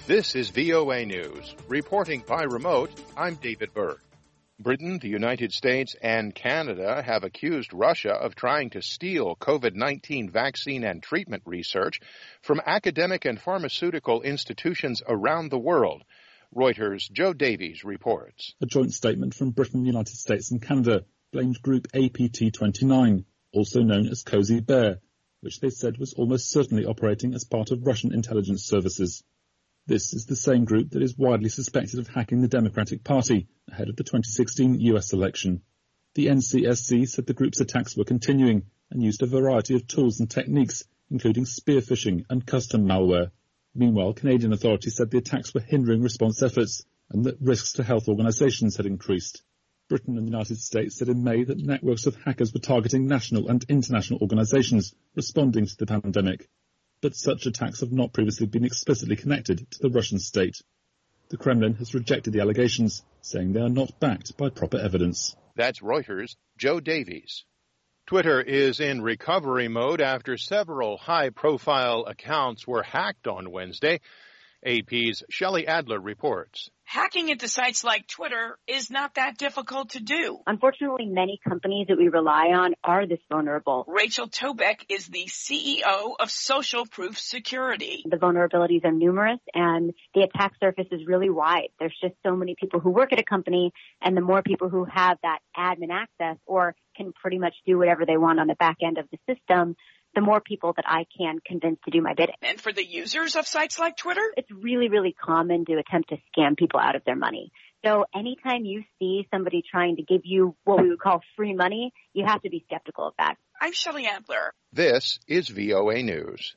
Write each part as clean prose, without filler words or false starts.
This is VOA News. Reporting by remote, I'm David Burr. Britain, the United States, and Canada have accused Russia of trying to steal COVID-19 vaccine and treatment research from academic and pharmaceutical institutions around the world. Reuters' Joe Davies reports. A joint statement from Britain, the United States, and Canada blamed Group APT29, also known as Cozy Bear, which they said was almost certainly operating as part of Russian intelligence services. This is the same group that is widely suspected of hacking the Democratic Party ahead of the 2016 US election. The NCSC said the group's attacks were continuing and used a variety of tools and techniques, including spear phishing and custom malware. Meanwhile, Canadian authorities said the attacks were hindering response efforts and that risks to health organisations had increased. Britain and the United States said in May that networks of hackers were targeting national and international organisations responding to the pandemic. But such attacks have not previously been explicitly connected to the Russian state. The Kremlin has rejected the allegations, saying they are not backed by proper evidence. That's Reuters' Joe Davies. Twitter is in recovery mode after several high-profile accounts were hacked on Wednesday. AP's Shelley Adler reports. Hacking into sites like Twitter is not that difficult to do. Unfortunately, many companies that we rely on are this vulnerable. Rachel Tobeck is the CEO of Social Proof Security. The vulnerabilities are numerous and the attack surface is really wide. There's just so many people who work at a company, and the more people who have that admin access or can pretty much do whatever they want on the back end of the system, the more people that I can convince to do my bidding. And for the users of sites like Twitter? It's really, really common to attempt to scam people out of their money. So anytime you see somebody trying to give you what we would call free money, you have to be skeptical of that. I'm Shelley Adler. This is VOA News.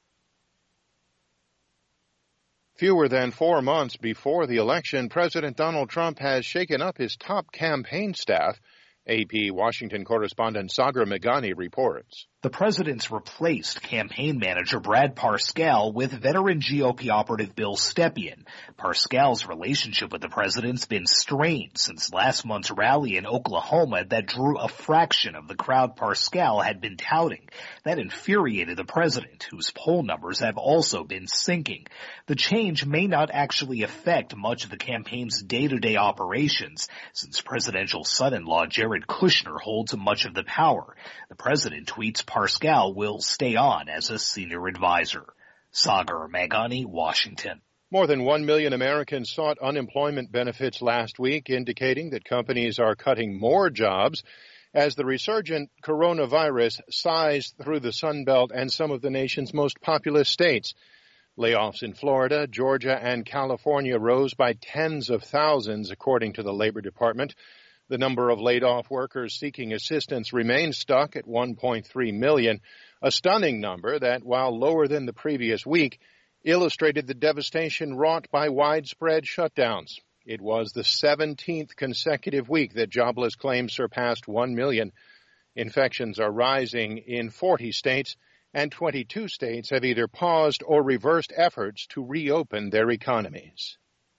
Fewer than 4 months before the election, President Donald Trump has shaken up his top campaign staff. AP Washington correspondent Sagar Meghani reports. The president's replaced campaign manager Brad Parscale with veteran GOP operative Bill Stepien. Parscale's relationship with the president's been strained since last month's rally in Oklahoma that drew a fraction of the crowd Parscale had been touting. That infuriated the president, whose poll numbers have also been sinking. The change may not actually affect much of the campaign's day-to-day operations, since presidential son-in-law Jared Kushner holds much of the power. The president tweets Parscale will stay on as a senior advisor. Sagar Meghani, Washington. More than 1 million Americans sought unemployment benefits last week, indicating that companies are cutting more jobs as the resurgent coronavirus sighs through the Sun Belt and some of the nation's most populous states. Layoffs in Florida, Georgia, and California rose by tens of thousands, according to the Labor Department. The number of laid-off workers seeking assistance remains stuck at 1.3 million, a stunning number that, while lower than the previous week, illustrated the devastation wrought by widespread shutdowns. It was the 17th consecutive week that jobless claims surpassed 1 million. Infections are rising in 40 states, and 22 states have either paused or reversed efforts to reopen their economies.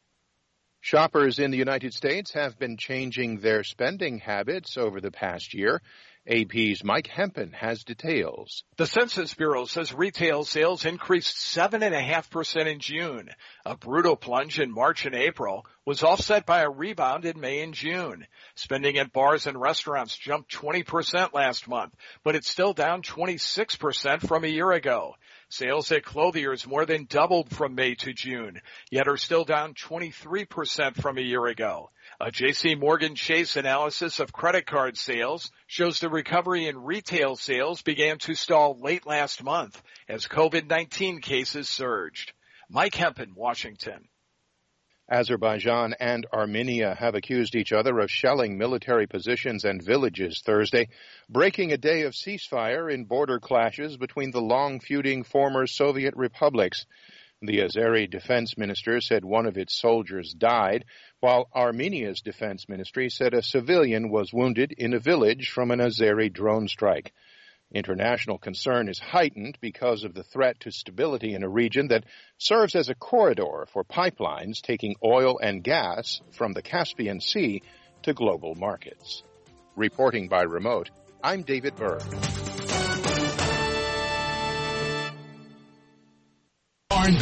Shoppers in the United States have been changing their spending habits over the past year. AP's Mike Hempen has details. The Census Bureau says retail sales increased 7.5% in June. A brutal plunge in March and April was offset by a rebound in May and June. Spending at bars and restaurants jumped 20% last month, but it's still down 26% from a year ago. Sales at clothiers more than doubled from May to June, yet are still down 23% from a year ago. A J.C. Morgan Chase analysis of credit card sales shows the recovery in retail sales began to stall late last month as COVID-19 cases surged. Mike Hempen, Washington. Azerbaijan and Armenia have accused each other of shelling military positions and villages Thursday, breaking a day of ceasefire in border clashes between the long-feuding former Soviet republics. The Azeri defense minister said one of its soldiers died, while Armenia's defense ministry said a civilian was wounded in a village from an Azeri drone strike. International concern is heightened because of the threat to stability in a region that serves as a corridor for pipelines taking oil and gas from the Caspian Sea to global markets. Reporting by remote, I'm David Burr.